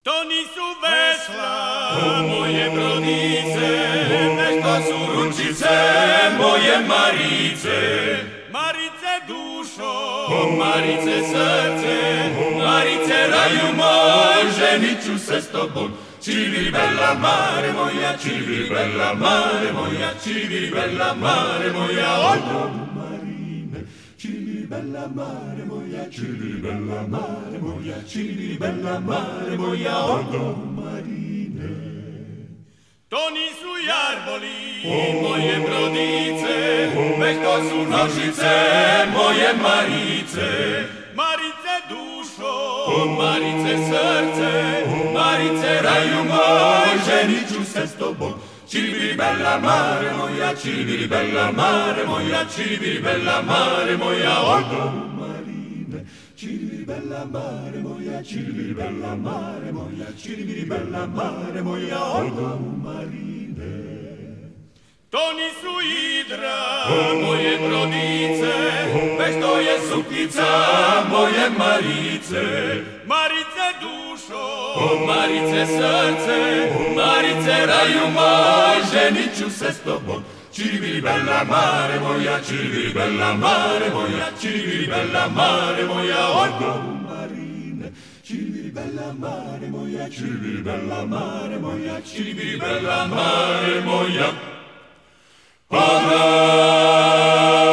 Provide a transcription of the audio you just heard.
To nisu vesla, moje brodice, već to su ručice, moje Marice. Marice dušo, Marice srce, Marice raju moj, ženit ću se s tobom. Civi bella mare moja, civi bella mare moja, civi bella mare moja, odo Marine. Civi bella mare moja, civi bella mare moja, civi bella mare moja, odo Marine. To nisu jarboli, moje brodice, već to su nožice, moje Marice. Marice dušo, Marice srce, Marice raju moj, ženit ću se s tobom. Civi bella mare moja, civi bella mare moja, civi bella mare moja, odo Marine. Civi bella mare moja, civi bella mare moja, civi bella mare moja, odo Marine. To nisu idra, moje brodice, već to je suknica, moje Marice. Marice dušo, Marice srce, Marice raju moj, ženit ću se s tobom. Civi bella mare moja, civi bella mare moja, civi bella mare moja, odo Marine. Civi bella mare moja, civi bella mare moja, civi bella mare moja, odo